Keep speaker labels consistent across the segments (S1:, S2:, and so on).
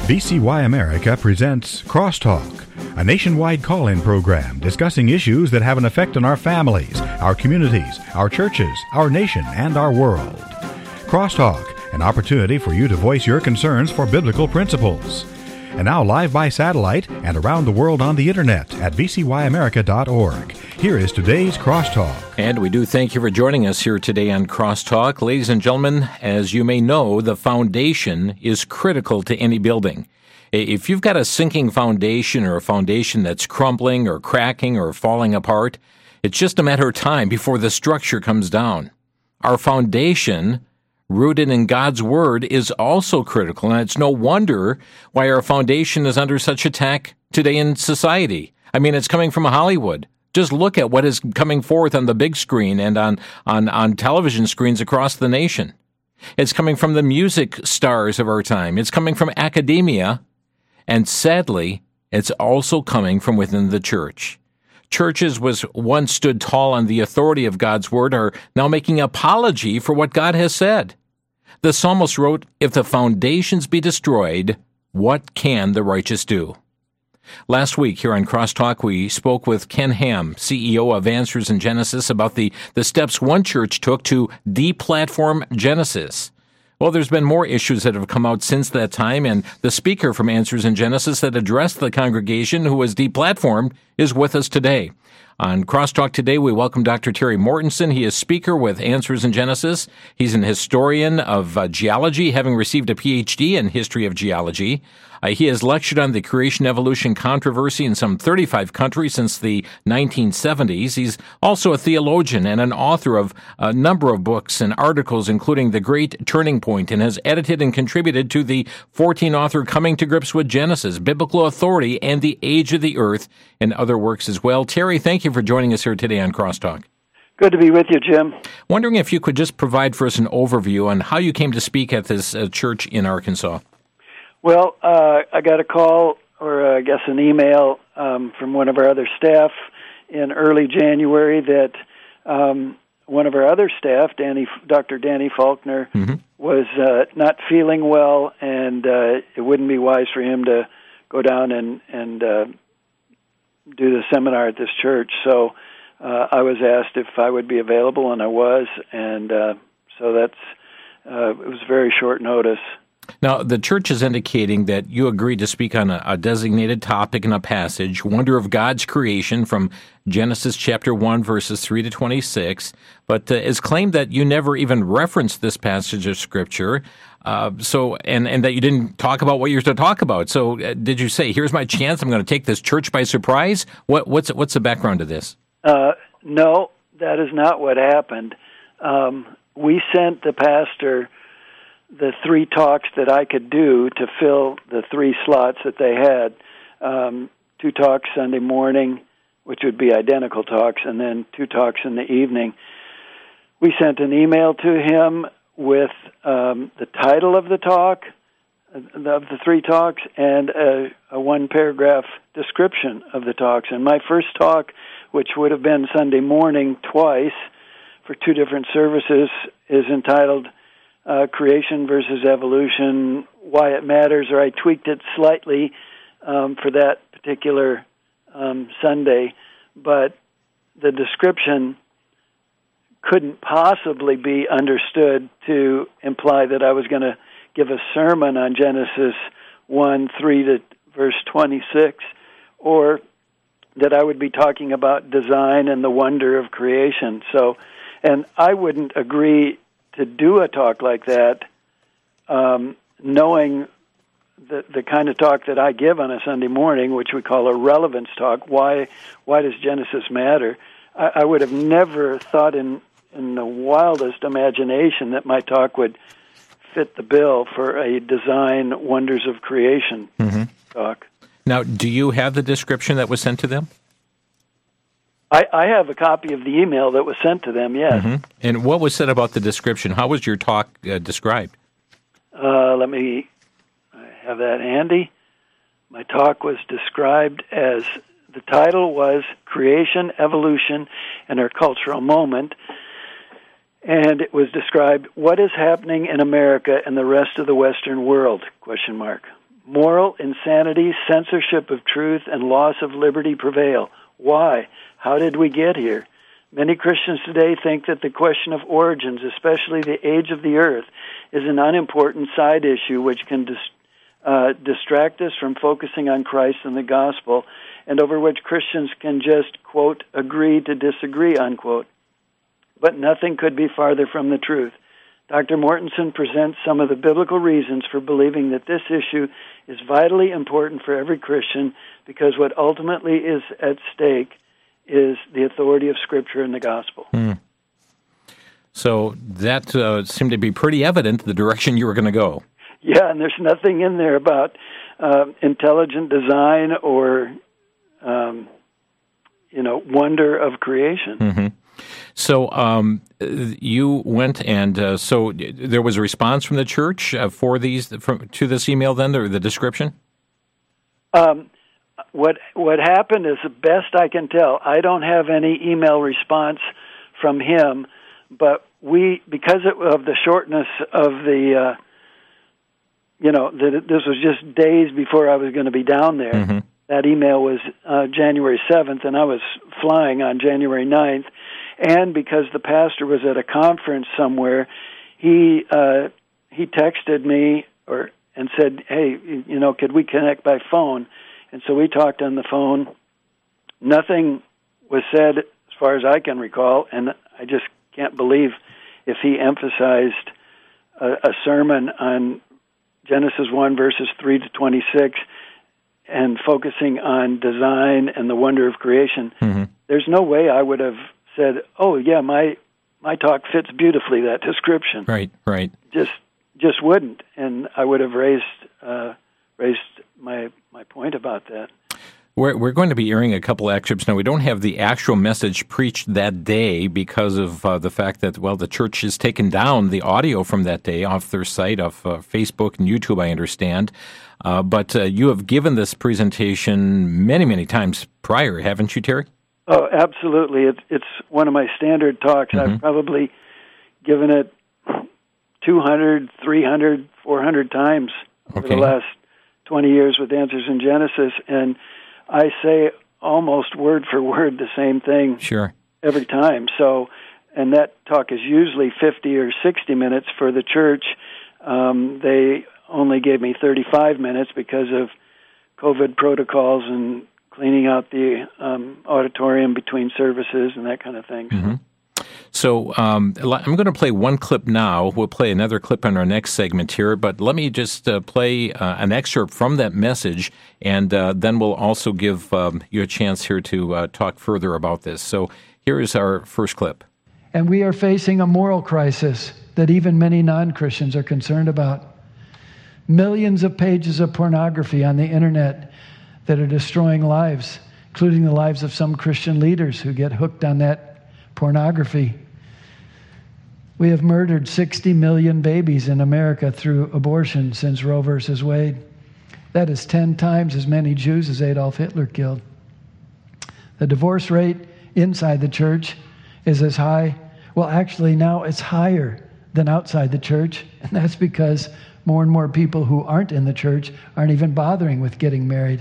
S1: VCY America presents Crosstalk, a nationwide call-in program discussing issues that have an effect on our families, our communities, our churches, our nation, and our world. Crosstalk, an opportunity for you to voice your concerns for biblical principles. And now live by satellite and around the world on the internet at vcyamerica.org. Here is today's Crosstalk.
S2: And we do thank you for joining us here today on Crosstalk. Ladies and gentlemen, as you may know, the foundation is critical to any building. If you've got a sinking foundation or a foundation that's crumbling or cracking or falling apart, it's just a matter of time before the structure comes down. Our foundation, rooted in God's Word, is also critical, and it's no wonder why our foundation is under such attack today in society. I mean, it's coming from Hollywood. Just look at what is coming forth on the big screen and on television screens across the nation. It's coming from the music stars of our time. It's coming from academia, and sadly, it's also coming from within the church. Churches was once stood tall on the authority of God's Word are now making apology for what God has said. The psalmist wrote, "If the foundations be destroyed, what can the righteous do?" Last week here on Crosstalk, we spoke with Ken Ham, CEO of Answers in Genesis, about the steps one church took to deplatform Genesis. Well, there's been more issues that have come out since that time, and the speaker from Answers in Genesis that addressed the congregation who was deplatformed is with us today. On Crosstalk today, we welcome Dr. Terry Mortensen. He is speaker with Answers in Genesis. He's an historian of geology, having received a PhD in history of geology. He has lectured on the creation-evolution controversy in some 35 countries since the 1970s. He's also a theologian and an author of a number of books and articles, including The Great Turning Point, and has edited and contributed to the 14-author Coming to Grips with Genesis, Biblical Authority, and The Age of the Earth, and other works as well. Terry, thank you for joining us here today on Crosstalk.
S3: Good to be with you, Jim.
S2: Wondering if you could just provide for us an overview on how you came to speak at this church in Arkansas.
S3: Well, I got a call, or I guess an email, from one of our other staff in early January that one of our other staff, Dr. Danny Faulkner, was not feeling well, and it wouldn't be wise for him to go down and do the seminar at this church. So I was asked if I would be available, and I was, and so it was very short notice.
S2: Now, the church is indicating that you agreed to speak on a designated topic in a passage, Wonder of God's Creation, from Genesis chapter 1, verses 3 to 26, but it's claimed that you never even referenced this passage of Scripture, and that you didn't talk about what you're to talk about. So did you say, here's my chance, I'm going to take this church by surprise? What's the background to this?
S3: No, that is not what happened. We sent the pastor the 3 talks that I could do to fill the 3 slots that they had. 2 talks Sunday morning, which would be identical talks, and then 2 talks in the evening. We sent an email to him with the title of the talk, of the 3 talks, and a 1-paragraph description of the talks. And my first talk, which would have been Sunday morning twice for 2 different services, is entitled Creation versus Evolution, Why It Matters, or I tweaked it slightly for that particular Sunday, but the description couldn't possibly be understood to imply that I was going to give a sermon on Genesis 1, 3 to verse 26, or that I would be talking about design and the wonder of creation. So, and I wouldn't agree to do a talk like that, knowing the kind of talk that I give on a Sunday morning, which we call a relevance talk. Why does Genesis matter? I would have never thought in the wildest imagination that my talk would fit the bill for a design wonders of creation talk.
S2: Now, do you have the description that was sent to them?
S3: I have a copy of the email that was sent to them, yes.
S2: And what was said about the description? How was your talk described?
S3: Let me have that handy. My talk was described as, the title was Creation, Evolution, and Our Cultural Moment. And it was described, what is happening in America and the rest of the Western world, ? Moral insanity, censorship of truth, and loss of liberty prevail. Why? How did we get here? Many Christians today think that the question of origins, especially the age of the earth, is an unimportant side issue which can distract us from focusing on Christ and the gospel, and over which Christians can just, quote, agree to disagree, unquote. But nothing could be farther from the truth. Dr. Mortensen presents some of the biblical reasons for believing that this issue is vitally important for every Christian, because what ultimately is at stake is the authority of Scripture and the gospel.
S2: So that seemed to be pretty evident, the direction you were going to go.
S3: Yeah, and there's nothing in there about intelligent design or, wonder of creation.
S2: Mm-hmm. So you went, and so there was a response from the church to this email then, or the description?
S3: What happened is, the best I can tell, I don't have any email response from him, but because of the shortness of the, this was just days before I was going to be down there. Mm-hmm. That email was January 7th, and I was flying on January 9th. And because the pastor was at a conference somewhere, he texted me and said, "Hey, could we connect by phone?" And so we talked on the phone. Nothing was said as far as I can recall, and I just can't believe if he emphasized a sermon on Genesis 1, verses 3 to 26, and focusing on design and the wonder of creation. Mm-hmm. There's no way I would have said, "Oh yeah, my talk fits beautifully that description."
S2: Right.
S3: Just wouldn't, and I would have raised my point about that.
S2: We're going to be airing a couple excerpts now. We don't have the actual message preached that day because of the fact that, the church has taken down the audio from that day off their site, off Facebook and YouTube, I understand. But you have given this presentation many, many times prior, haven't you, Terry?
S3: Oh, absolutely. It's one of my standard talks. Mm-hmm. I've probably given it 200, 300, 400 times over the last 20 years with Answers in Genesis, and I say almost word for word the same thing every time. So, and that talk is usually 50 or 60 minutes for the church. They only gave me 35 minutes because of COVID protocols and cleaning out the auditorium between services and that kind of thing.
S2: Mm-hmm. So I'm going to play one clip now. We'll play another clip in our next segment here, but let me just play an excerpt from that message, and then we'll also give you a chance here to talk further about this. So here is our first clip.
S4: And we are facing a moral crisis that even many non-Christians are concerned about. Millions of pages of pornography on the internet that are destroying lives, including the lives of some Christian leaders who get hooked on that pornography. We have murdered 60 million babies in America through abortion since Roe versus Wade. That is 10 times as many Jews as Adolf Hitler killed. The divorce rate inside the church is as high, actually now it's higher than outside the church, and that's because more and more people who aren't in the church aren't even bothering with getting married.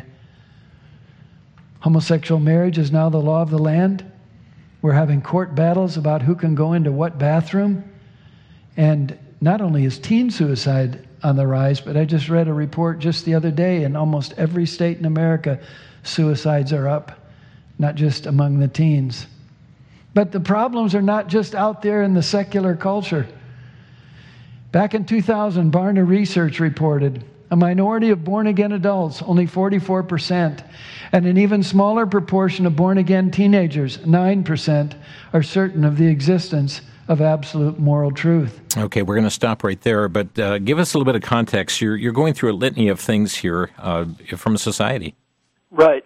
S4: Homosexual marriage is now the law of the land. We're having court battles about who can go into what bathroom. And not only is teen suicide on the rise, but I just read a report just the other day in almost every state in America, suicides are up, not just among the teens. But the problems are not just out there in the secular culture. Back in 2000, Barna Research reported a minority of born-again adults, only 44%, and an even smaller proportion of born-again teenagers, 9%, are certain of the existence of absolute moral truth.
S2: Okay, we're going to stop right there, but give us a little bit of context. You're going through a litany of things here from society.
S3: Right.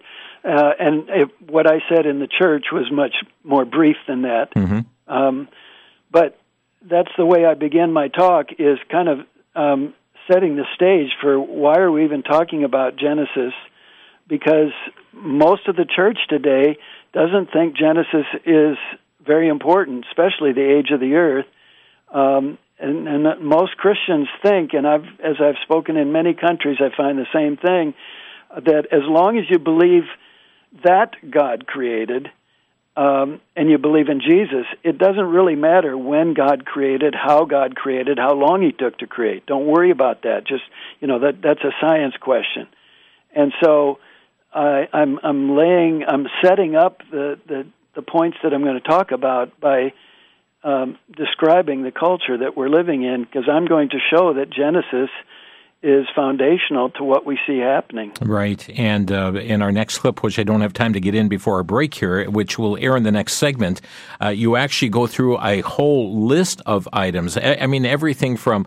S3: What I said in the church was much more brief than that. Mm-hmm. But that's the way I begin my talk, is kind of setting the stage for why are we even talking about Genesis, because most of the church today doesn't think Genesis is very important, especially the age of the earth, and most Christians think, and as I've spoken in many countries, I find the same thing, that as long as you believe that God created, and you believe in Jesus, it doesn't really matter when God created, how long He took to create. Don't worry about that. Just, that's a science question. And so I'm setting up the points that I'm going to talk about by describing the culture that we're living in, because I'm going to show that Genesis is foundational to what we see happening.
S2: Right. And in our next clip, which I don't have time to get in before our break here, which will air in the next segment, you actually go through a whole list of items. I mean, everything from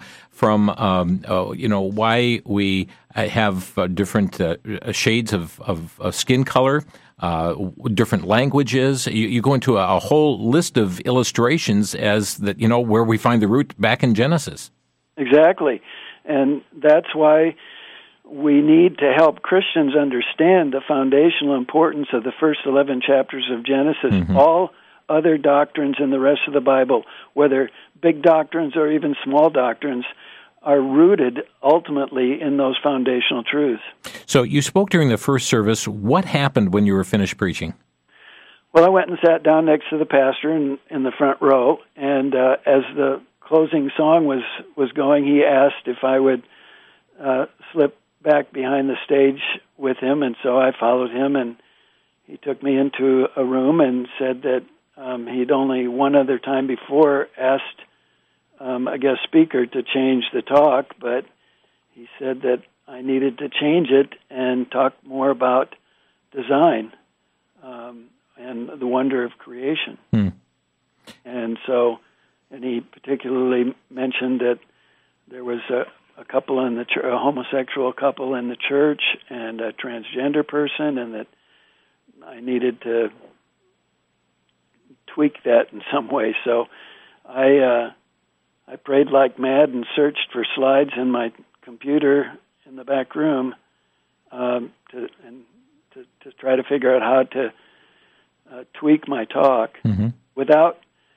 S2: why we have different shades of skin color, different languages. You go into a whole list of illustrations as that, where we find the root back in Genesis.
S3: Exactly. And that's why we need to help Christians understand the foundational importance of the first 11 chapters of Genesis. Mm-hmm. All other doctrines in the rest of the Bible, whether big doctrines or even small doctrines, are rooted ultimately in those foundational truths.
S2: So you spoke during the first service. What happened when you were finished preaching?
S3: Well, I went and sat down next to the pastor in the front row, and as the closing song was going, he asked if I would slip back behind the stage with him, and so I followed him, and he took me into a room and said that he'd only one other time before asked a guest speaker to change the talk, but he said that I needed to change it and talk more about design and the wonder of creation. And he particularly mentioned that there was a couple in the a homosexual couple in the church and a transgender person, and that I needed to tweak that in some way. So I prayed like mad and searched for slides in my computer in the back room to try to figure out how to tweak my talk without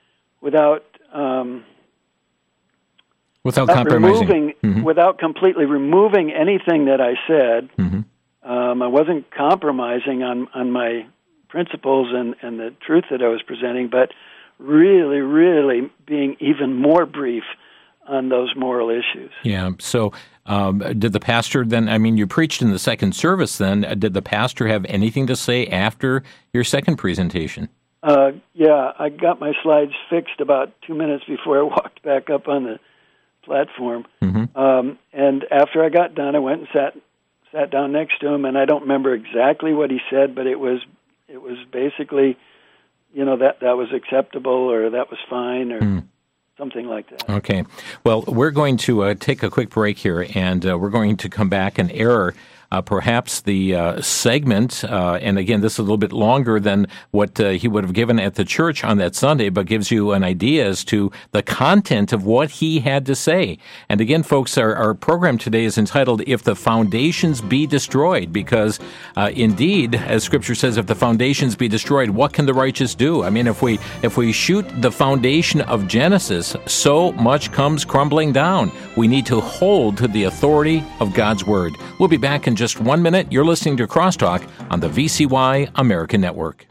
S2: compromising,
S3: without completely removing anything that I said. I wasn't compromising on my principles and the truth that I was presenting, but really, really being even more brief on those moral issues.
S2: Yeah. So did the pastor then, you preached in the second service then, did the pastor have anything to say after your second presentation?
S3: Yeah, I got my slides fixed about 2 minutes before I walked back up on the platform. And after I got done, I went and sat down next to him, and I don't remember exactly what he said, but it was basically, that was acceptable, or that was fine, or something like that.
S2: Okay. Well, we're going to take a quick break here, and we're going to come back and air perhaps the segment, and again, this is a little bit longer than what he would have given at the church on that Sunday, but gives you an idea as to the content of what he had to say. And again, folks, our program today is entitled, If the Foundations Be Destroyed, because indeed, as Scripture says, if the foundations be destroyed, what can the righteous do? If we shoot the foundation of Genesis, so much comes crumbling down. We need to hold to the authority of God's Word. We'll be back in just 1 minute. You're listening to Crosstalk on the VCY American Network.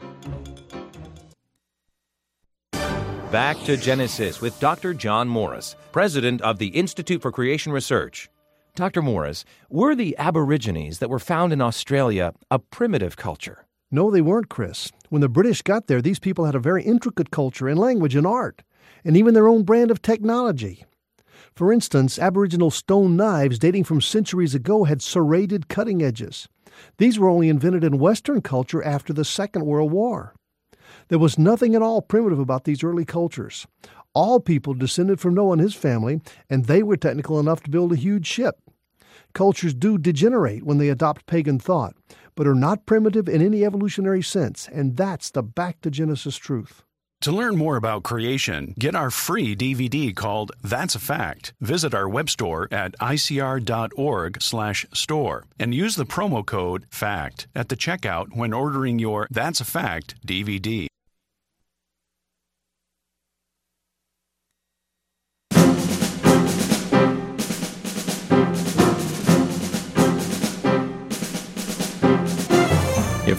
S5: Back to Genesis with Dr. John Morris, president of the Institute for Creation Research. Dr. Morris, were the Aborigines that were found in Australia a primitive culture?
S6: No, they weren't, Chris. When the British got there, these people had a very intricate culture and language and art, and even their own brand of technology. For instance, Aboriginal stone knives dating from centuries ago had serrated cutting edges. These were only invented in Western culture after the Second World War. There was nothing at all primitive about these early cultures. All people descended from Noah and his family, and they were technical enough to build a huge ship. Cultures do degenerate when they adopt pagan thought, but are not primitive in any evolutionary sense, and that's the Back to Genesis truth.
S7: To learn more about creation, get our free DVD called That's a Fact. Visit our web store at icr.org/store and use the promo code FACT at the checkout when ordering your That's a Fact DVD.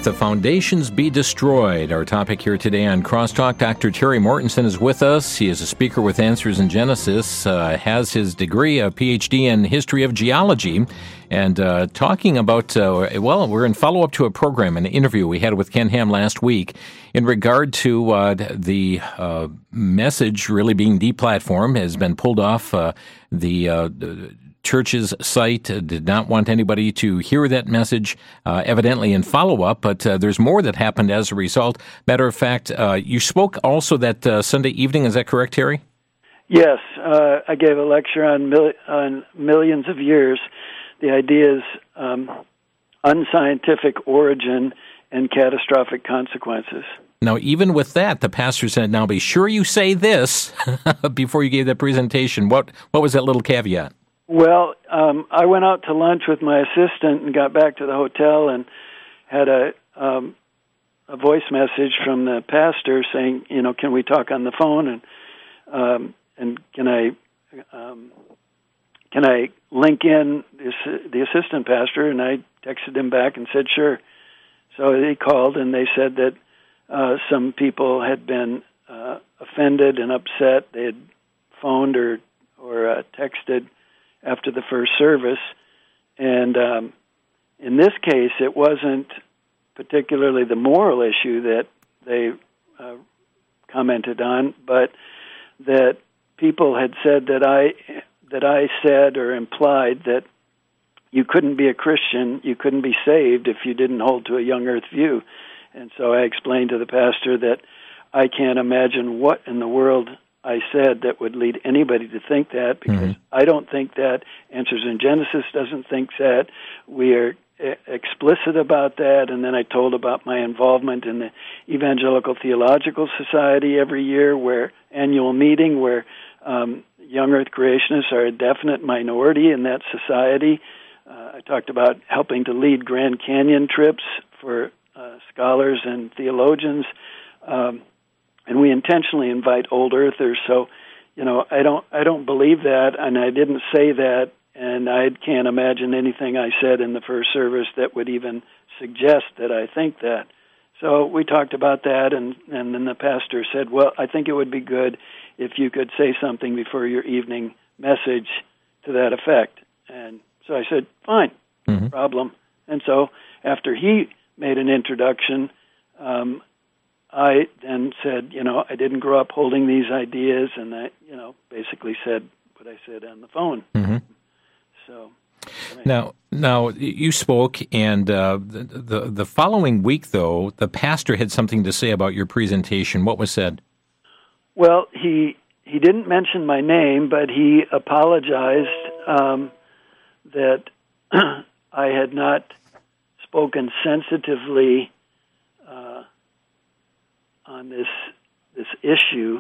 S2: the foundations be destroyed? Our topic here today on Crosstalk. Dr. Terry Mortensen is with us. He is a speaker with Answers in Genesis, has his degree, a PhD in history of geology, and talking about, we're in follow-up to a program, an interview we had with Ken Ham last week in regard to the message really being deplatformed, has been pulled off the church's site, did not want anybody to hear that message, evidently in follow-up, but there's more that happened as a result. Matter of fact, you spoke also that Sunday evening, is that correct, Terry?
S3: Yes, I gave a lecture on millions of years, the idea's unscientific origin and catastrophic consequences.
S2: Now, even with that, the pastor said, now be sure you say this before you gave that presentation. What was that little caveat?
S3: Well, I went out to lunch with my assistant and got back to the hotel and had a voice message from the pastor saying, can we talk on the phone and can I link in the assistant pastor? And I texted him back and said sure. So he called and they said that some people had been offended and upset. They had phoned or texted after the first service, and in this case, it wasn't particularly the moral issue that they commented on, but that people had said that I said or implied that you couldn't be a Christian, you couldn't be saved if you didn't hold to a young earth view. And so I explained to the pastor that I can't imagine what in the world I said that would lead anybody to think that, because I don't think that. Answers in Genesis doesn't think that. We are explicit about that. And then I told about my involvement in the Evangelical Theological Society every year, annual meeting where young earth creationists are a definite minority in that society. I talked about helping to lead Grand Canyon trips for scholars and theologians. And we intentionally invite old earthers. So, I don't believe that, and I didn't say that, and I can't imagine anything I said in the first service that would even suggest that I think that. So we talked about that, and then the pastor said, well, I think it would be good if you could say something before your evening message to that effect. And so I said, fine, no problem. And so after he made an introduction, I then said, I didn't grow up holding these ideas, and I, basically said what I said on the phone. So
S2: now you spoke, and the following week, though, the pastor had something to say about your presentation. What was said?
S3: Well, he didn't mention my name, but he apologized that I had not spoken sensitively on this issue.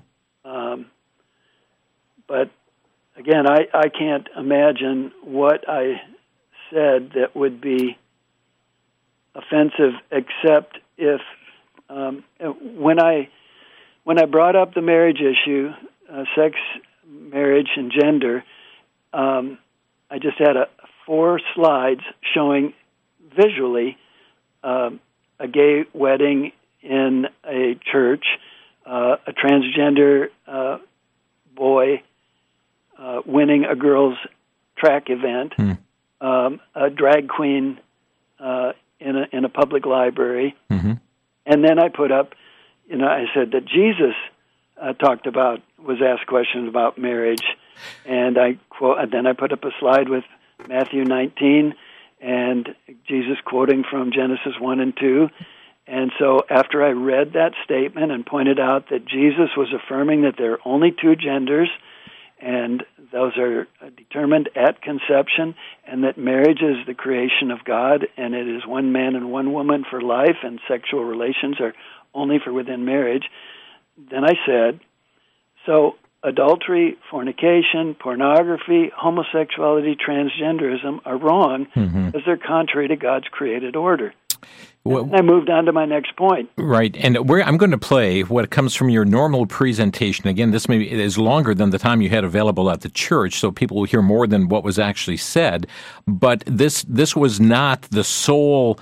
S3: But again, I can't imagine what I said that would be offensive, except if when I brought up the marriage issue, sex, marriage, and gender, I just had 4 slides showing visually a gay wedding in a church, a transgender boy winning a girls' track event, a drag queen in a public library, and then I put up, I said that Jesus was asked questions about marriage, and then I put up a slide with Matthew 19 and Jesus quoting from Genesis 1 and 2. And so after I read that statement and pointed out that Jesus was affirming that there are only 2 genders, and those are determined at conception, and that marriage is the creation of God, and it is one man and one woman for life, and sexual relations are only for within marriage, then I said, so adultery, fornication, pornography, homosexuality, transgenderism are wrong because they're contrary to God's created order. Well, I moved on to my next point.
S2: Right, and I'm going to play what comes from your normal presentation. Again, this is longer than the time you had available at the church, so people will hear more than what was actually said. But this was not the sole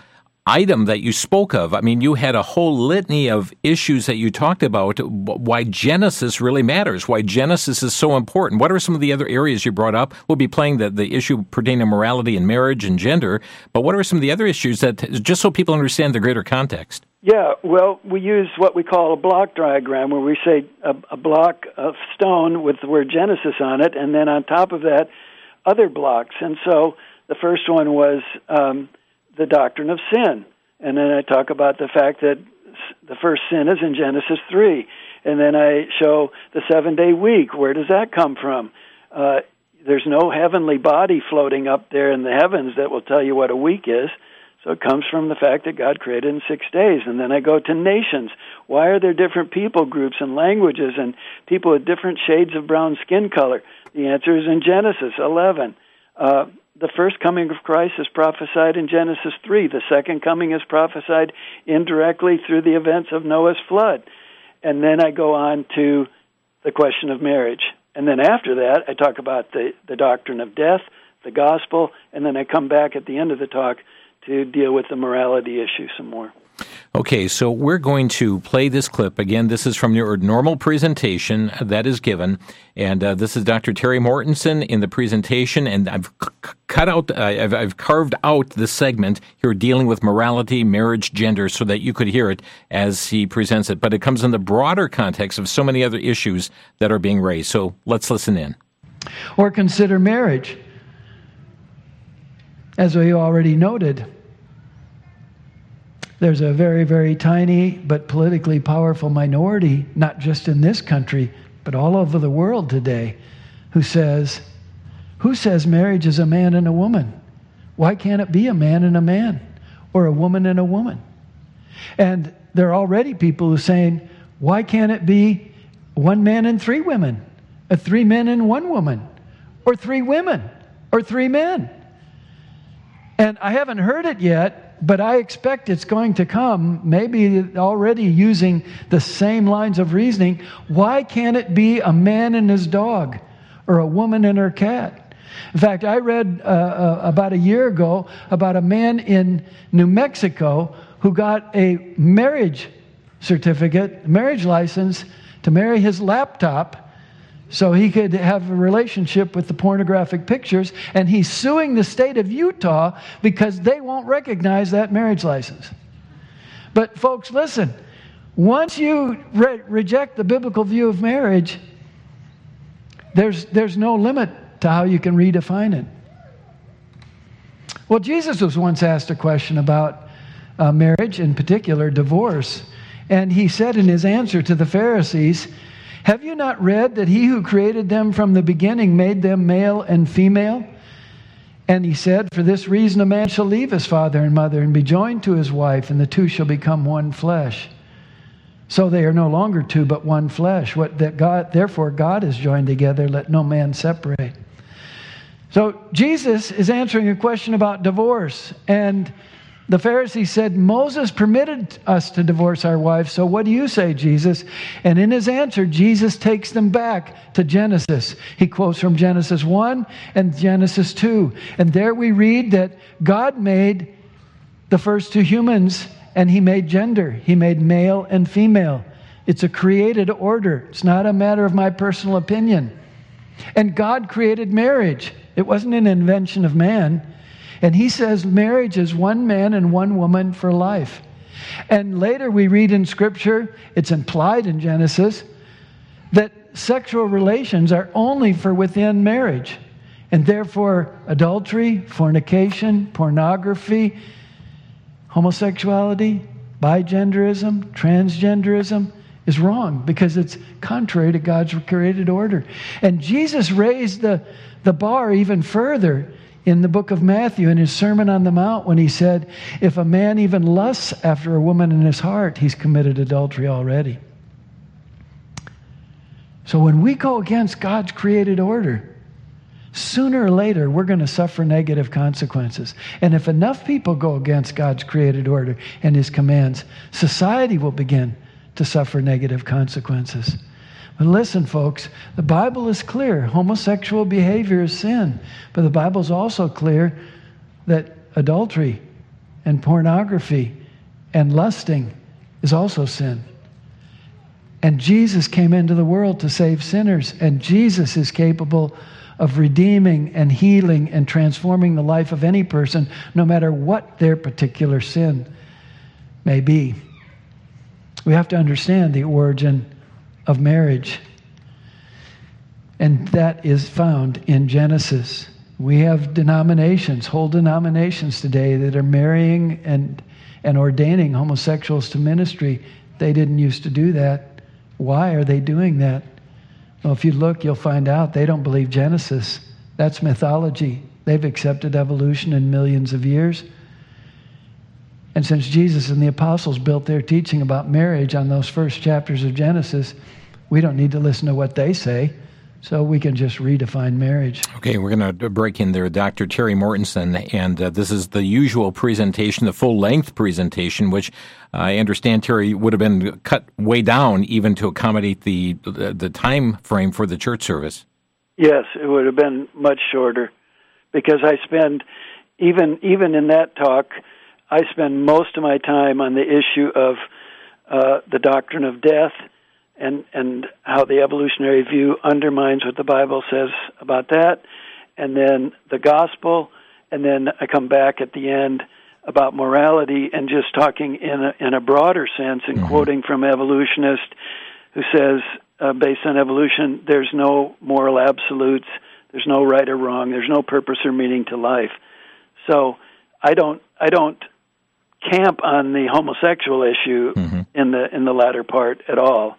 S2: item that you spoke of. I mean, you had a whole litany of issues that you talked about, why Genesis really matters, why Genesis is so important. What are some of the other areas you brought up? We'll be playing the issue pertaining to morality and marriage and gender, but what are some of the other issues that, just so people understand the greater context?
S3: Yeah, well, we use what we call a block diagram, where we say a block of stone with the word Genesis on it, and then on top of that, other blocks. And so the first one was the doctrine of sin. And then I talk about the fact that the first sin is in Genesis 3. And then I show the 7-day week. Where does that come from? There's no heavenly body floating up there in the heavens that will tell you what a week is. So it comes from the fact that God created in 6 days. And then I go to nations. Why are there different people groups and languages and people with different shades of brown skin color? The answer is in Genesis 11. The first coming of Christ is prophesied in Genesis 3. The second coming is prophesied indirectly through the events of Noah's flood. And then I go on to the question of marriage. And then after that, I talk about the doctrine of death, the gospel, and then I come back at the end of the talk to deal with the morality issue some more.
S2: Okay, so we're going to play this clip. Again, this is from your normal presentation that is given, and this is Dr. Terry Mortensen in the presentation, and I've I've carved out the segment here dealing with morality, marriage, gender, so that you could hear it as he presents it. But it comes in the broader context of so many other issues that are being raised. So let's listen in.
S4: Or consider marriage. As we already noted, there's a very, very tiny but politically powerful minority, not just in this country, but all over the world today, who says marriage is a man and a woman? Why can't it be a man and a man, or a woman and a woman? And there are already people who are saying, why can't it be one man and three women, or 3 men and 1 woman, or 3 women, or 3 men? And I haven't heard it yet, but I expect it's going to come, maybe already using the same lines of reasoning. Why can't it be a man and his dog, or a woman and her cat? In fact, I read about a year ago about a man in New Mexico who got a marriage certificate, marriage license, to marry his laptop so he could have a relationship with the pornographic pictures, and he's suing the state of Utah because they won't recognize that marriage license. But folks, listen, once you reject the biblical view of marriage, there's no limit to how you can redefine it. Well, Jesus was once asked a question about marriage, in particular divorce, and he said in his answer to the Pharisees, "Have you not read that he who created them from the beginning made them male and female? And he said, for this reason a man shall leave his father and mother and be joined to his wife, and the two shall become one flesh. So they are no longer two, but one flesh. Therefore God has joined together, let no man separate." So Jesus is answering a question about divorce, and the Pharisees said, Moses permitted us to divorce our wives, so what do you say, Jesus? And in his answer, Jesus takes them back to Genesis. He quotes from Genesis 1 and Genesis 2. And there we read that God made the first 2 humans, and he made gender. He made male and female. It's a created order. It's not a matter of my personal opinion. And God created marriage. It wasn't an invention of man. And he says marriage is 1 man and 1 woman for life. And later we read in Scripture, it's implied in Genesis, that sexual relations are only for within marriage. And therefore adultery, fornication, pornography, homosexuality, bigenderism, transgenderism is wrong because it's contrary to God's created order. And Jesus raised the bar even further in the book of Matthew, in his Sermon on the Mount, when he said, if a man even lusts after a woman in his heart, he's committed adultery already. So when we go against God's created order, sooner or later, we're going to suffer negative consequences. And if enough people go against God's created order and his commands, society will begin to suffer negative consequences. But listen, folks, the Bible is clear. Homosexual behavior is sin. But the Bible is also clear that adultery and pornography and lusting is also sin. And Jesus came into the world to save sinners, and Jesus is capable of redeeming and healing and transforming the life of any person, no matter what their particular sin may be. We have to understand the origin of marriage, and that is found in Genesis. We have denominations, whole denominations today that are marrying and ordaining homosexuals to ministry. They didn't used to do that. Why are they doing that? Well, if you look, you'll find out they don't believe Genesis. That's mythology. They've accepted evolution in millions of years. And since Jesus and the apostles built their teaching about marriage on those first chapters of Genesis, we don't need to listen to what they say, so we can just redefine marriage.
S2: Okay, we're going to break in there, Dr. Terry Mortensen, and this is the usual presentation, the full-length presentation, which I understand, Terry, would have been cut way down even to accommodate the time frame for the church service.
S3: Yes, it would have been much shorter, because I spend, even in that talk, I spend most of my time on the issue of the doctrine of death, and how the evolutionary view undermines what the Bible says about that, and then the gospel, and then I come back at the end about morality and just talking in a broader sense and quoting from an evolutionist who says, based on evolution, there's no moral absolutes, there's no right or wrong, there's no purpose or meaning to life. So I don't camp on the homosexual issue in the latter part at all.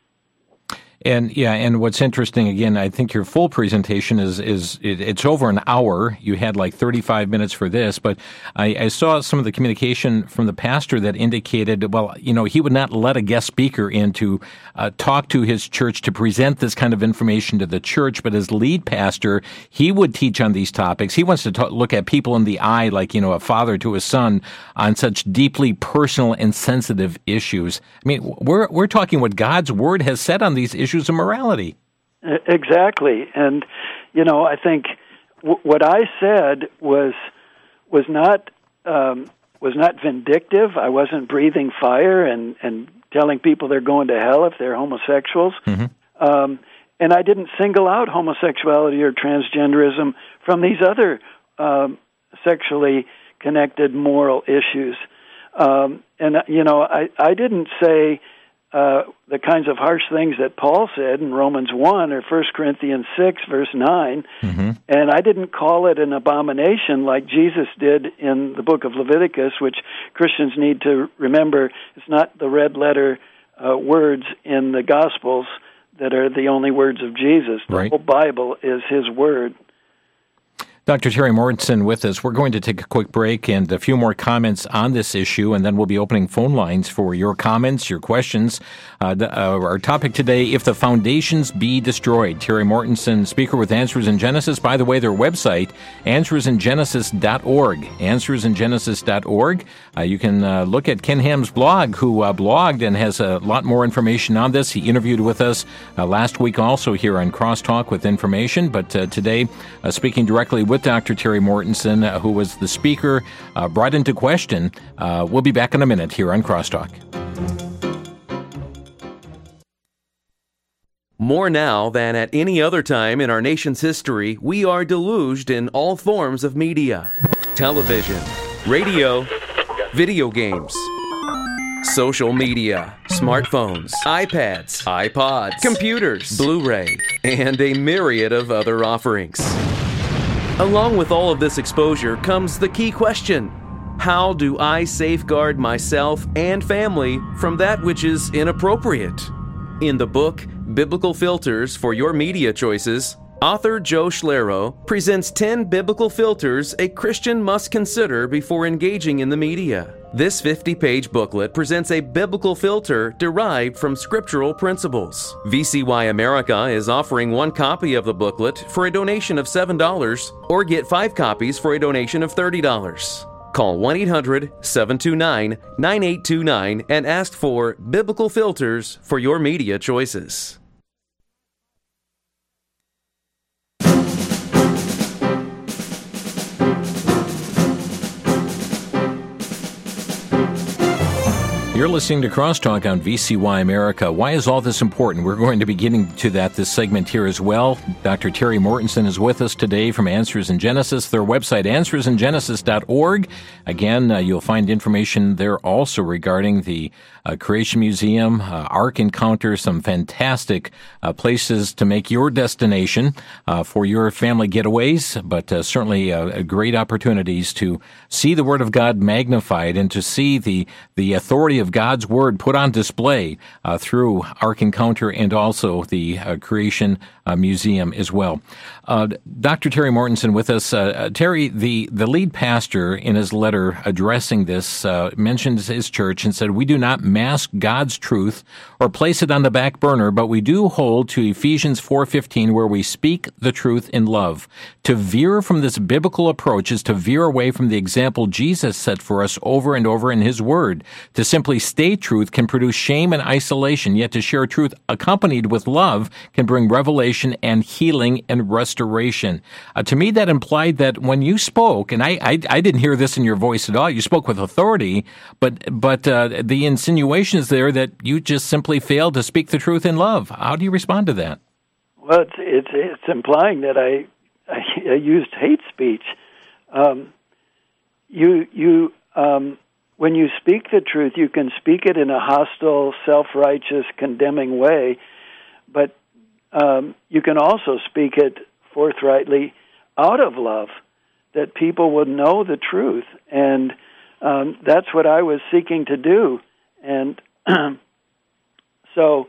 S2: And what's interesting, again, I think your full presentation it's over an hour. You had like 35 minutes for this, but I saw some of the communication from the pastor that indicated, well, he would not let a guest speaker in to talk to his church to present this kind of information to the church, but as lead pastor, he would teach on these topics. He wants to look at people in the eye like, a father to his son on such deeply personal and sensitive issues. I mean, we're talking what God's Word has said on these issues of morality.
S3: Exactly. And, I think what I said was not vindictive. I wasn't breathing fire and telling people they're going to hell if they're homosexuals. And I didn't single out homosexuality or transgenderism from these other sexually connected moral issues. I didn't say the kinds of harsh things that Paul said in Romans 1 or 1 Corinthians 6, verse 9, and I didn't call it an abomination like Jesus did in the book of Leviticus, which Christians need to remember. It's not the red letter words in the Gospels that are the only words of Jesus. The whole Bible is His Word.
S2: Dr. Terry Mortensen with us. We're going to take a quick break and a few more comments on this issue, and then we'll be opening phone lines for your comments, your questions. Our topic today, if the foundations be destroyed. Terry Mortensen, speaker with Answers in Genesis. By the way, their website, answersingenesis.org. Answersingenesis.org. You can look at Ken Ham's blog, who blogged and has a lot more information on this. He interviewed with us last week also here on Crosstalk with information, but today speaking directly with Dr. Terry Mortensen, who was the speaker brought into question. We'll be back in a minute here on Crosstalk.
S8: More now than at any other time in our nation's history, we are deluged in all forms of media. Television, radio, video games, social media, smartphones, iPads, iPods, computers, Blu-ray, and a myriad of other offerings. Along with all of this exposure comes the key question: how do I safeguard myself and family from that which is inappropriate? In the book, Biblical Filters for Your Media Choices, author Joe Schlero presents 10 biblical filters a Christian must consider before engaging in the media. This 50-page booklet presents a biblical filter derived from scriptural principles. VCY America is offering 1 copy of the booklet for a donation of $7 or get 5 copies for a donation of $30. Call 1-800-729-9829 and ask for Biblical Filters for Your Media Choices.
S2: You're listening to Crosstalk on VCY America. Why is all this important? We're going to be getting to this segment here as well. Dr. Terry Mortensen is with us today from Answers in Genesis. Their website, answersingenesis.org. Again, you'll find information there also regarding the Creation Museum, Ark Encounter, some fantastic places to make your destination for your family getaways, but certainly great opportunities to see the Word of God magnified and to see the authority of God's Word put on display through Ark Encounter and also the Creation Museum as well. Dr. Terry Mortensen with us. Terry, the lead pastor in his letter addressing this mentioned his church and said, "We do not mask God's truth or place it on the back burner, but we do hold to Ephesians 4:15, where we speak the truth in love. To veer from this biblical approach is to veer away from the example Jesus set for us over and over in His Word. To simply state truth can produce shame and isolation, yet to share truth accompanied with love can bring revelation and healing and restoration." To me, that implied that when you spoke, and I didn't hear this in your voice at all, you spoke with authority, but the insinuation is there that you just simply failed to speak the truth in love. How do you respond to that?
S3: Well, it's implying that I used hate speech. When you speak the truth, you can speak it in a hostile, self-righteous, condemning way, but you can also speak it forthrightly out of love, that people would know the truth. And that's what I was seeking to do. And so,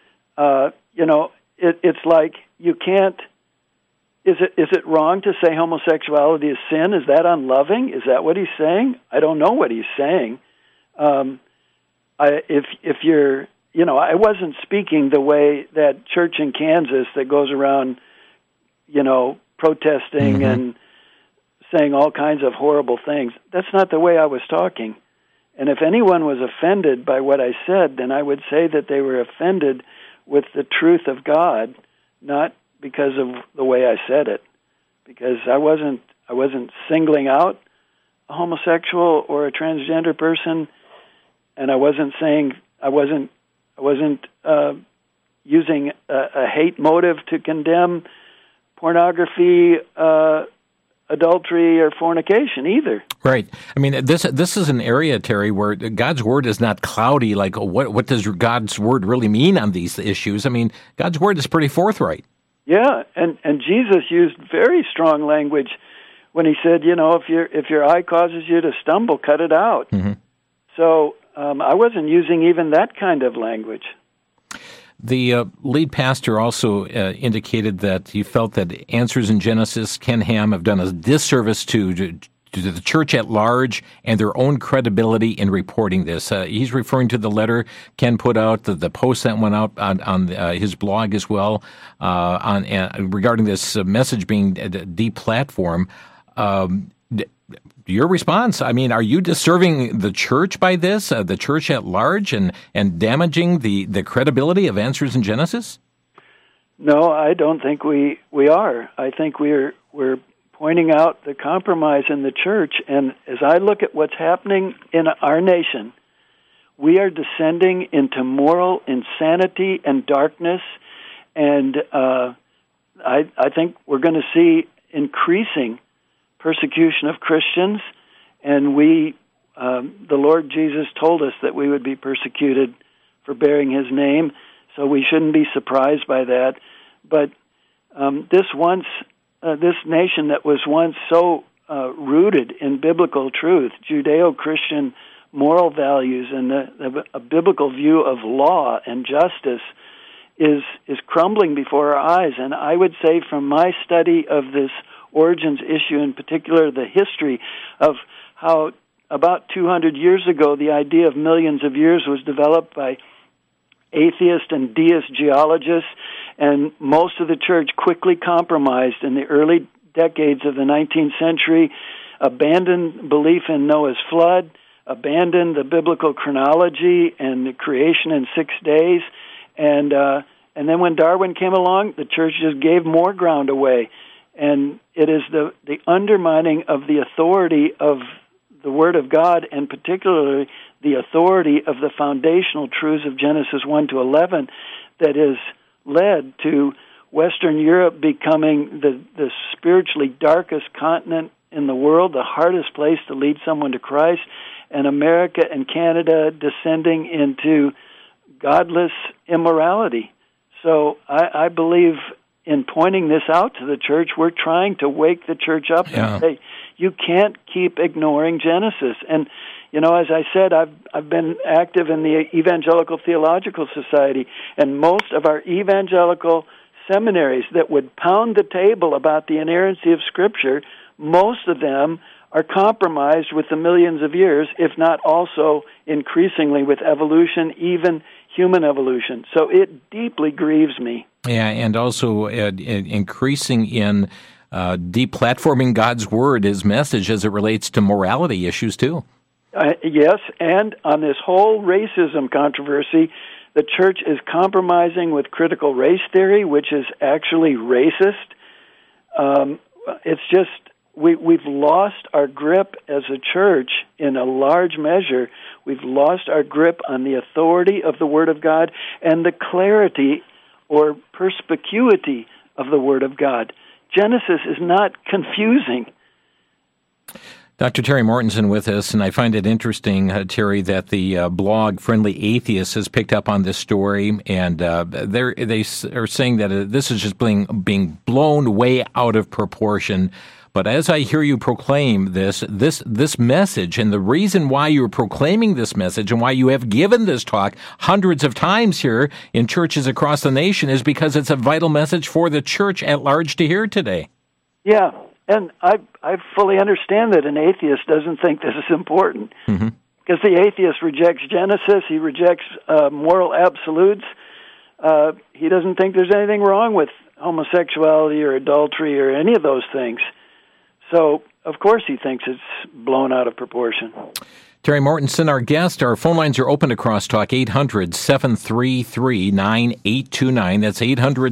S3: it's like you can't. Is it wrong to say homosexuality is sin? Is that unloving? Is that what he's saying? I don't know what he's saying. If you're, I wasn't speaking the way that church in Kansas that goes around, protesting and saying all kinds of horrible things. That's not the way I was talking. And if anyone was offended by what I said, then I would say that they were offended with the truth of God, not because of the way I said it. Because I wasn't singling out a homosexual or a transgender person, and I wasn't using a hate motive to condemn pornography, adultery, or fornication either.
S2: Right. I mean, this is an area, Terry, where God's Word is not cloudy. Like, what does God's Word really mean on these issues? I mean, God's Word is pretty forthright.
S3: Yeah, and Jesus used very strong language when He said, if your eye causes you to stumble, cut it out. Mm-hmm. So I wasn't using even that kind of language.
S2: The lead pastor also indicated that he felt that Answers in Genesis, Ken Ham, have done a disservice to the church at large and their own credibility in reporting this. He's referring to the letter Ken put out, the post that went out on his blog as well, regarding this message being deplatformed. Your response, I mean, are you disserving the church by this, the church at large, and damaging the credibility of Answers in Genesis?
S3: No, I don't think we are. I think we're pointing out the compromise in the church, and as I look at what's happening in our nation, we are descending into moral insanity and darkness, and I think we're going to see increasing persecution of Christians, and the Lord Jesus told us that we would be persecuted for bearing His name, so we shouldn't be surprised by that. But this nation that was once so rooted in biblical truth, Judeo-Christian moral values, and a biblical view of law and justice is crumbling before our eyes. And I would say from my study of this origins issue, in particular the history of how about 200 years ago the idea of millions of years was developed by atheist and deist geologists, and most of the church quickly compromised in the early decades of the 19th century, abandoned belief in Noah's flood, abandoned the biblical chronology and the creation in 6 days, and then when Darwin came along, the church just gave more ground away. And it is the undermining of the authority of the Word of God, and particularly the authority of the foundational truths of Genesis 1 to 11 that has led to Western Europe becoming the spiritually darkest continent in the world, the hardest place to lead someone to Christ, and America and Canada descending into godless immorality. So I believe in pointing this out to the church, we're trying to wake the church up and say, you can't keep ignoring Genesis. And, you know, as I said, I've been active in the Evangelical Theological Society, and most of our evangelical seminaries that would pound the table about the inerrancy of Scripture, most of them are compromised with the millions of years, if not also increasingly with evolution, even human evolution. So it deeply grieves me.
S2: Yeah, and also increasing in deplatforming God's Word, His message, as it relates to morality issues, too.
S3: Yes, and on this whole racism controversy, the church is compromising with critical race theory, which is actually racist. It's just, we've lost our grip as a church in a large measure. We've lost our grip on the authority of the Word of God and the clarity or perspicuity of the Word of God. Genesis is not confusing.
S2: Dr. Terry Mortensen with us, and I find it interesting, Terry, that the blog Friendly Atheist has picked up on this story, and they are saying that this is just being blown way out of proportion. But as I hear you proclaim this message, and the reason why you're proclaiming this message and why you have given this talk hundreds of times here in churches across the nation is because it's a vital message for the church at large to hear today.
S3: Yeah. And I fully understand that an atheist doesn't think this is important. Because the atheist rejects Genesis, he rejects moral absolutes. He doesn't think there's anything wrong with homosexuality or adultery or any of those things. So, of course, he thinks it's blown out of proportion.
S2: Terry Mortensen, our guest. Our phone lines are open to Crosstalk, 800-733-9829. That's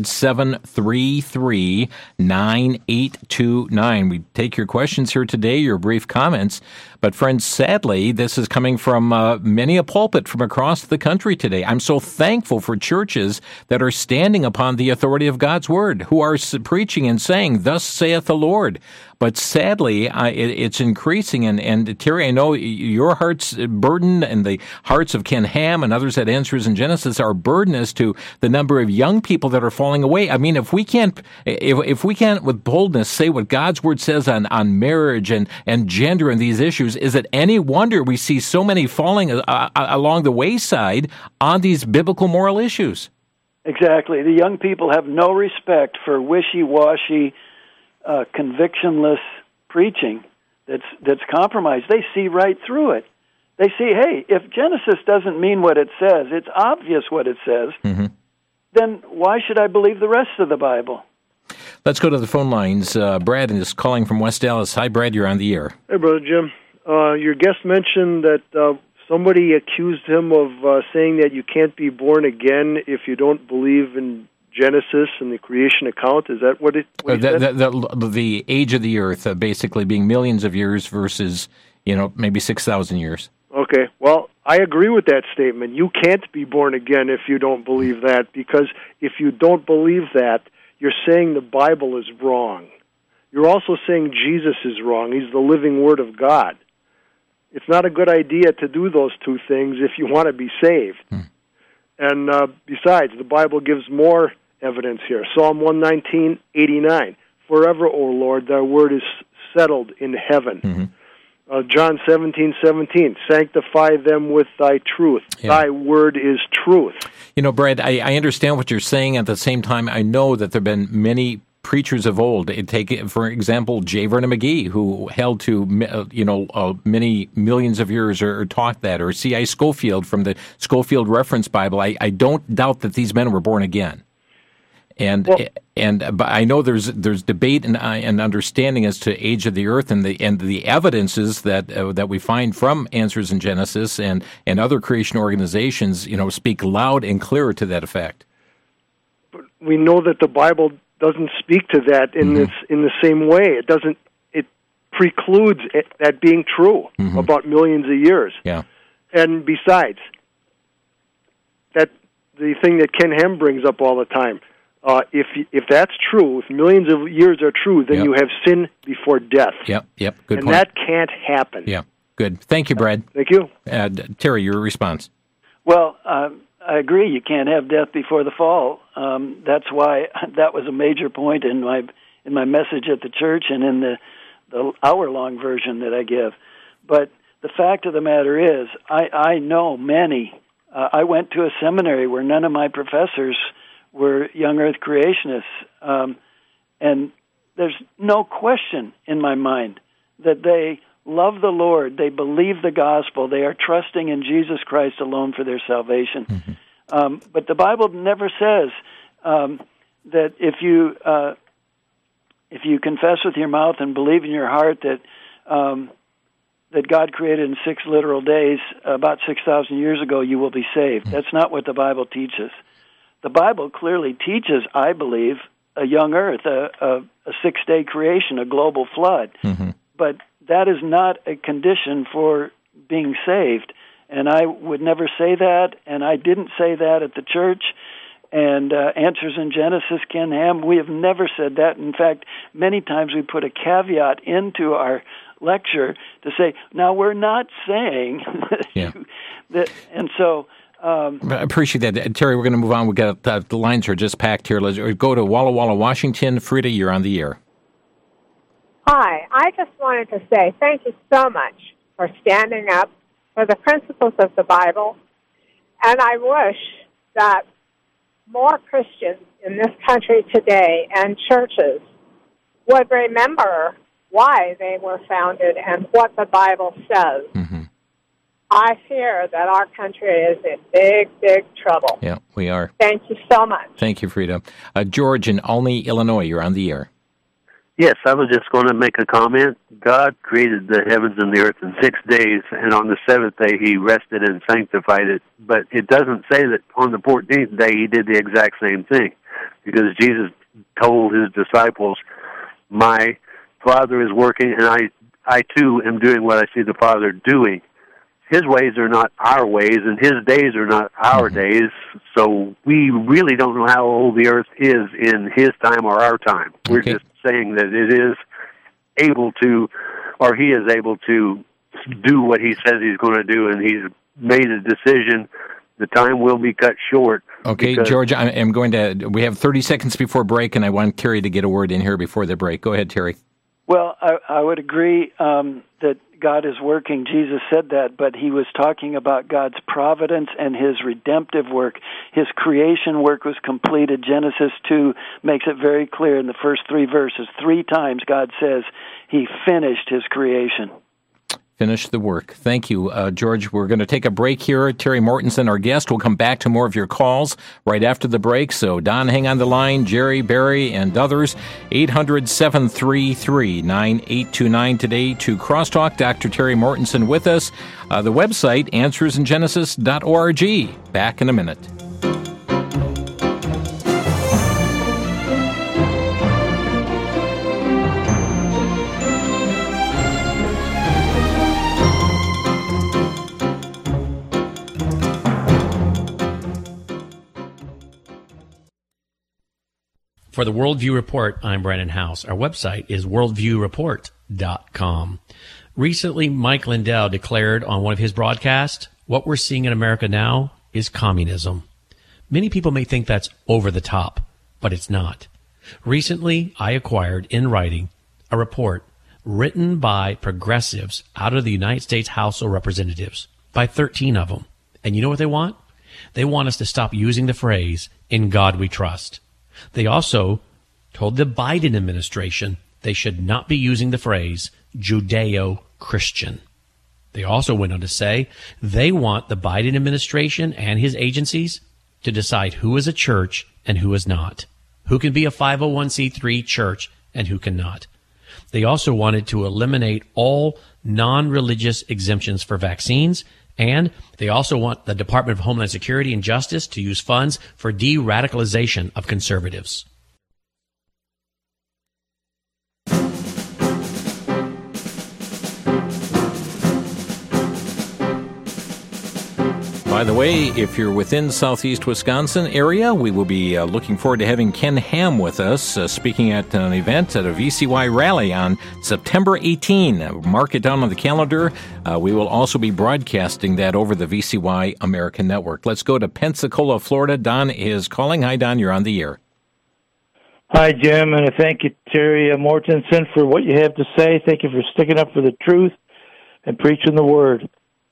S2: 800-733-9829. We take your questions here today, your brief comments. But, friends, sadly, this is coming from many a pulpit from across the country today. I'm so thankful for churches that are standing upon the authority of God's Word, who are preaching and saying, "Thus saith the Lord." But sadly, it's increasing. And Terry, I know your heart's burden and the hearts of Ken Ham and others at Answers in Genesis are burdened as to the number of young people that are falling away. I mean, if we can't with boldness say what God's Word says on marriage and gender and these issues, is it any wonder we see so many falling along the wayside on these biblical moral issues?
S3: Exactly. The young people have no respect for wishy-washy, convictionless preaching that's compromised. They see right through it. They see, hey, if Genesis doesn't mean what it says, it's obvious what it says, then why should I believe the rest of the Bible?
S2: Let's go to the phone lines. Brad is calling from West Dallas. Hi, Brad, you're on the air.
S9: Hey, Brother Jim. Your guest mentioned that somebody accused him of saying that you can't be born again if you don't believe in Genesis and the creation account. Is that what he said?
S2: The age of the earth basically being millions of years versus, maybe 6,000 years.
S9: Okay. Well, I agree with that statement. You can't be born again if you don't believe that, because if you don't believe that, you're saying the Bible is wrong. You're also saying Jesus is wrong. He's the living Word of God. It's not a good idea to do those two things if you want to be saved. And besides, the Bible gives more evidence here. Psalm 119:89. Forever, O Lord, thy word is settled in heaven. John 17:17. Sanctify them with thy truth. Yeah. Thy word is truth.
S2: Brad, I understand what you're saying. At the same time, I know that there have been many preachers of old. Take, for example, J. Vernon McGee, who held to many millions of years or taught that, or C.I. Scofield from the Scofield Reference Bible. I don't doubt that these men were born again. But I know there's debate and understanding as to age of the earth and the evidences that we find from Answers in Genesis and other creation organizations, speak loud and clear to that effect.
S9: But we know that the Bible doesn't speak to that in the same way. It precludes that being true about millions of years.
S2: Yeah.
S9: And besides, that the thing that Ken Ham brings up all the time, if that's true, if millions of years are true, then you have sin before death.
S2: Yep. Good
S9: and
S2: point.
S9: that can't happen.
S2: Yeah. Good. Thank you, Brad.
S9: Thank you.
S2: Terry, your response.
S3: Well, I agree. You can't have death before the fall. That's why that was a major point in my message at the church and in the hour-long version that I give. But the fact of the matter is, I know many. I went to a seminary where none of my professors were young Earth creationists, and there's no question in my mind that they love the Lord, they believe the gospel, they are trusting in Jesus Christ alone for their salvation. But the Bible never says that if you confess with your mouth and believe in your heart that God created in 6 literal days about 6,000 years ago, you will be saved. That's not what the Bible teaches. The Bible clearly teaches, I believe, a young earth, a 6-day creation, a global flood. But that is not a condition for being saved. And I would never say that, and I didn't say that at the church. And Answers in Genesis, Ken Ham, we have never said that. In fact, many times we put a caveat into our lecture to say, now we're not saying that. And so...
S2: I appreciate that. Terry, we're going to move on. We've got the lines are just packed here. Let's go to Walla Walla, Washington. Frida, you're on the air.
S10: Hi. I just wanted to say thank you so much for standing up for the principles of the Bible. And I wish that more Christians in this country today and churches would remember why they were founded and what the Bible says. I fear that our country is in big, big trouble.
S2: Yeah, we are.
S10: Thank you so much.
S2: Thank you, Frida. George in Olney, Illinois, you're on the air.
S11: Yes, I was just going to make a comment. God created the heavens and the earth in 6 days, and on the seventh day he rested and sanctified it. But it doesn't say that on the 14th day he did the exact same thing, because Jesus told his disciples, my Father is working, and I too am doing what I see the Father doing. His ways are not our ways, and his days are not our days, so we really don't know how old the earth is in his time or our time. We're just saying that it is able to, or he is able to do what he says he's going to do, and he's made a decision. The time will be cut short.
S2: Okay, George, I'm going to, we have 30 seconds before break, and I want Terry to get a word in here before the break. Go ahead, Terry.
S3: Well, I would agree that God is working. Jesus said that, but he was talking about God's providence and his redemptive work. His creation work was completed. Genesis 2 makes it very clear in the first 3 verses. 3 times God says he finished his creation.
S2: Finish the work. Thank you, George. We're going to take a break here. Terry Mortensen, our guest, will come back to more of your calls right after the break. So, Don, hang on the line. Jerry, Barry, and others. 800-733-9829 today to Crosstalk. Dr. Terry Mortensen with us. The website, answersingenesis.org. Back in a minute.
S12: For the Worldview Report, I'm Brandon House. Our website is worldviewreport.com. Recently, Mike Lindell declared on one of his broadcasts, what we're seeing in America now is communism. Many people may think that's over the top, but it's not. Recently, I acquired in writing a report written by progressives out of the United States House of Representatives, by 13 of them. And you know what they want? They want us to stop using the phrase, "In God we trust." They also told the Biden administration they should not be using the phrase Judeo-Christian. They also went on to say they want the Biden administration and his agencies to decide who is a church and who is not, who can be a 501c3 church and who cannot. They also wanted to eliminate all non-religious exemptions for vaccines, and they also want the Department of Homeland Security and Justice to use funds for de-radicalization of conservatives.
S2: By the way, if you're within southeast Wisconsin area, we will be looking forward to having Ken Ham with us, speaking at an event at a VCY rally on September 18. Mark it down on the calendar. We will also be broadcasting that over the VCY American Network. Let's go to Pensacola, Florida. Don is calling. Hi, Don. You're on the air.
S13: Hi, Jim, and thank you, Terry Mortensen, for what you have to say. Thank you for sticking up for the truth and preaching the word.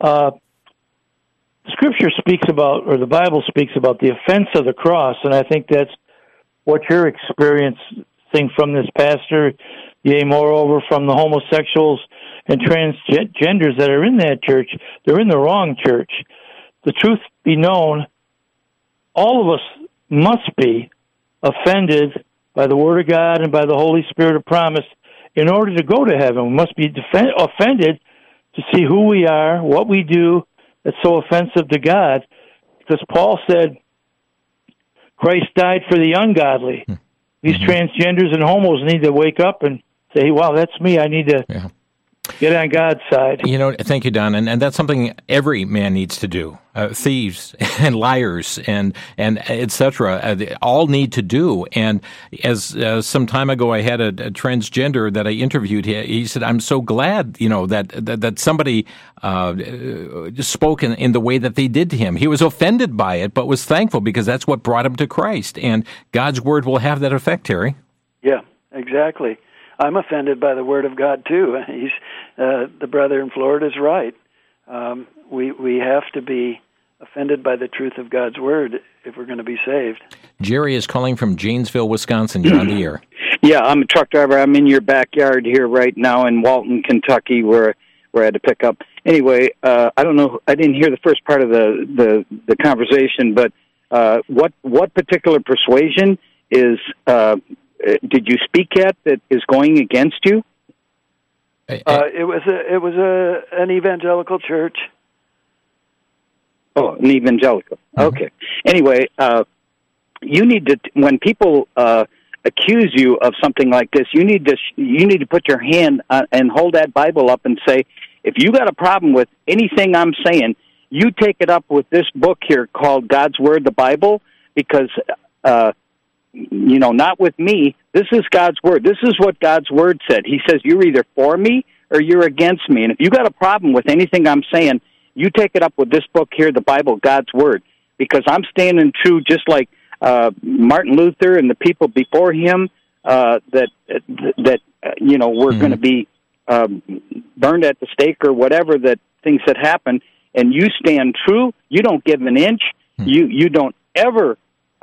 S13: Scripture speaks about, or the Bible speaks about, the offense of the cross, and I think that's what you're experiencing from this pastor, yea, moreover, from the homosexuals and transgenders that are in that church. They're in the wrong church. The truth be known, all of us must be offended by the Word of God and by the Holy Spirit of promise in order to go to heaven. We must be offended to see who we are, what we do, that's so offensive to God, because Paul said Christ died for the ungodly. These transgenders and homos need to wake up and say, wow, that's me. I need to get on God's side.
S2: You know, thank you, Don, and that's something every man needs to do. Thieves and liars and et cetera, all need to do. And as some time ago, I had a transgender that I interviewed. He said, "I'm so glad, that somebody spoke in the way that they did to him. He was offended by it, but was thankful because that's what brought him to Christ. And God's word will have that effect, Terry."
S3: Yeah, exactly. I'm offended by the Word of God too. He's the brother in Florida is right. We have to be offended by the truth of God's Word if we're going to be saved.
S2: Jerry is calling from Janesville, Wisconsin. You're on the air.
S14: Yeah, I'm a truck driver. I'm in your backyard here right now in Walton, Kentucky, where I had to pick up. Anyway, I don't know. I didn't hear the first part of the conversation, but what particular persuasion is? Did you speak at that is going against you?
S3: It was an evangelical church.
S14: Oh, an evangelical. Okay. Anyway, you need to, when people accuse you of something like this, you need to put your hand and hold that Bible up and say, if you got a problem with anything I'm saying, you take it up with this book here called God's Word, the Bible, because not with me. This is God's Word. This is what God's Word said. He says, you're either for me or you're against me. And if you got a problem with anything I'm saying, you take it up with this book here, the Bible, God's Word, because I'm standing true just like Martin Luther and the people before him that were going to be burned at the stake or whatever, that things that happen, and you stand true. You don't give an inch. You don't ever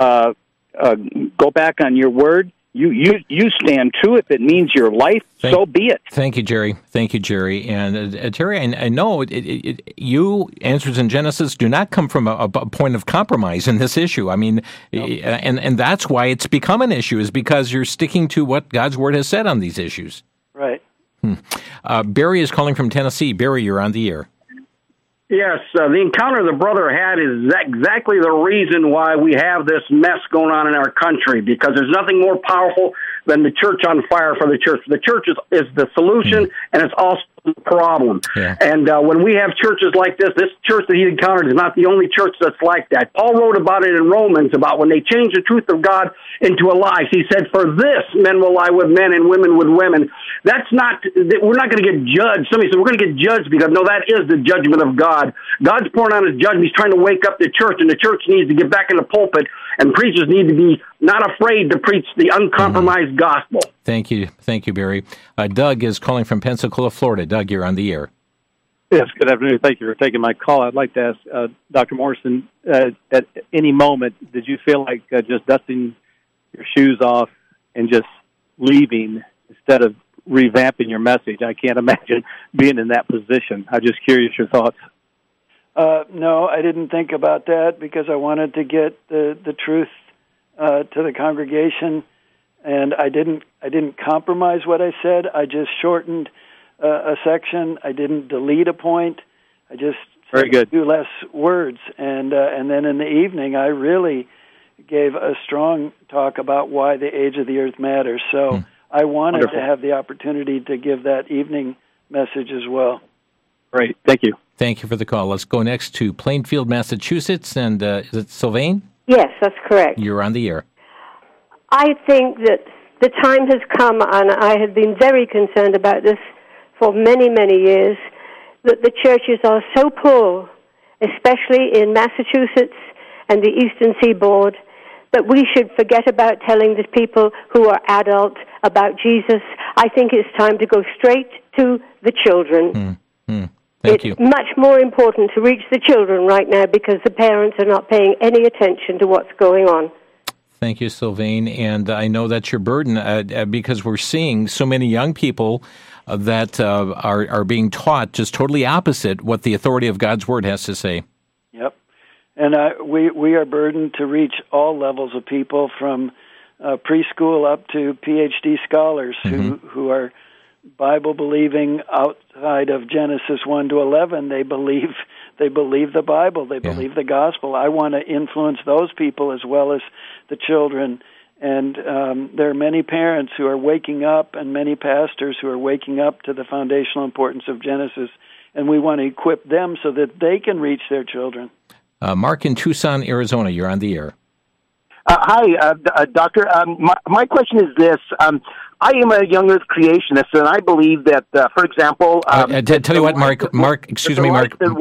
S14: go back on your word. You stand true. If it means your life, so be it.
S2: Thank you, Jerry. Thank you, Jerry. And Terry, I know you answers in Genesis do not come from a point of compromise in this issue. I mean, and that's why it's become an issue, is because you're sticking to what God's Word has said on these issues.
S3: Right.
S2: Barry is calling from Tennessee. Barry, you're on the air.
S15: Yes, the encounter the brother had is exactly the reason why we have this mess going on in our country, because there's nothing more powerful than the church on fire for the church. The church is the solution, and it's also the problem.
S2: Yeah.
S15: And when we have churches like this church that he encountered is not the only church that's like that. Paul wrote about it in Romans, about when they changed the truth of God into a lie. He said, for this men will lie with men and women with women. We're not going to get judged. Somebody said, we're going to get judged because, no, that is the judgment of God. God's pouring out his judgment. He's trying to wake up the church, and the church needs to get back in the pulpit, and preachers need to be not afraid to preach the uncompromised gospel.
S2: Thank you, Barry. Doug is calling from Pensacola, Florida. Doug, you're on the air.
S16: Yes, good afternoon. Thank you for taking my call. I'd like to ask Dr. Morrison, at any moment, did you feel like just dusting your shoes off and just leaving instead of revamping your message? I can't imagine being in that position. I'm just curious your thoughts.
S3: No, I didn't think about that because I wanted to get the truth to the congregation, and I didn't compromise what I said. I just shortened a section. I didn't delete a point. I just
S16: Very good.
S3: do less words, and then in the evening I really gave a strong talk about why the age of the earth matters. So I wanted to have the opportunity to give that evening message as well.
S16: Great. Thank you.
S2: Thank you for the call. Let's go next to Plainfield, Massachusetts. And is it Sylvain?
S17: Yes, that's correct.
S2: You're on the air.
S17: I think that the time has come, and I have been very concerned about this for many, many years, that the churches are so poor, especially in Massachusetts and the Eastern Seaboard, that we should forget about telling the people who are adult about Jesus. I think it's time to go straight to the children.
S2: Thank you.
S17: It's much more important to reach the children right now because the parents are not paying any attention to what's going on.
S2: Thank you, Sylvain. And I know that's your burden because we're seeing so many young people that are being taught just totally opposite what the authority of God's Word has to say.
S3: Yep. And we are burdened to reach all levels of people from preschool up to PhD scholars who are Bible-believing outside of Genesis 1 to 11. They believe the Bible. They believe the gospel. I want to influence those people as well as the children. And there are many parents who are waking up and many pastors who are waking up to the foundational importance of Genesis, and we want to equip them so that they can reach their children.
S2: Mark in Tucson, Arizona, you're on the air.
S18: Hi, Doctor. My question is this. I am a young earth creationist, and I believe that, for example...
S2: tell you what, Mark, excuse me,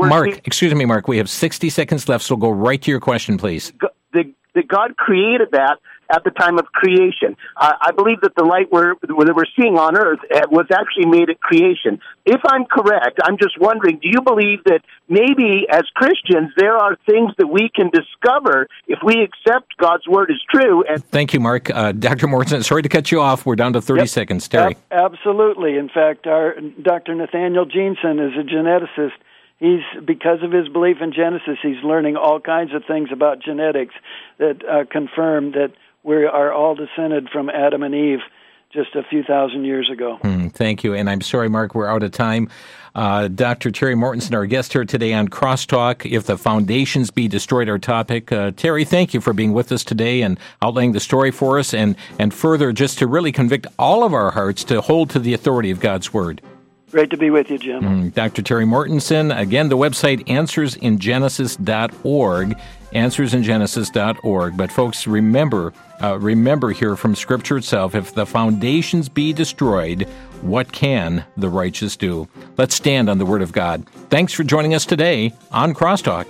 S2: Mark, we have 60 seconds left, so go right to your question, please.
S18: That God created that at the time of creation. I believe that the light we're seeing on earth was actually made at creation. If I'm correct, I'm just wondering, do you believe that maybe as Christians there are things that we can discover if we accept God's Word is true? And
S2: Thank you, Mark. Dr. Morrison, sorry to cut you off. We're down to 30 seconds. Terry.
S3: Absolutely. In fact, our Dr. Nathaniel Jeanson is a geneticist. Because of his belief in Genesis, he's learning all kinds of things about genetics that confirm that we are all descended from Adam and Eve just a few thousand years ago.
S2: Thank you. And I'm sorry, Mark, we're out of time. Dr. Terry Mortensen, our guest here today on Crosstalk, If the Foundations Be Destroyed, our topic. Terry, thank you for being with us today and outlining the story for us and further just to really convict all of our hearts to hold to the authority of God's Word.
S3: Great to be with you, Jim.
S2: Dr. Terry Mortensen. Again, the website answersingenesis.org, answersingenesis.org. But folks, remember here from Scripture itself, if the foundations be destroyed, what can the righteous do? Let's stand on the Word of God. Thanks for joining us today on Crosstalk.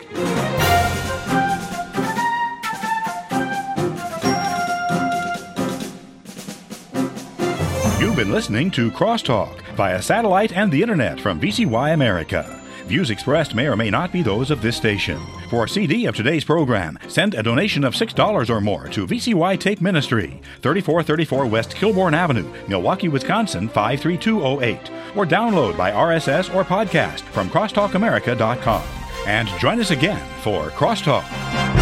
S1: You've been listening to Crosstalk via satellite and the internet from VCY America. Views expressed may or may not be those of this station. For a CD of today's program, send a donation of $6 or more to VCY Tape Ministry, 3434 West Kilbourne Avenue, Milwaukee, Wisconsin, 53208, or download by RSS or podcast from crosstalkamerica.com. And join us again for Crosstalk.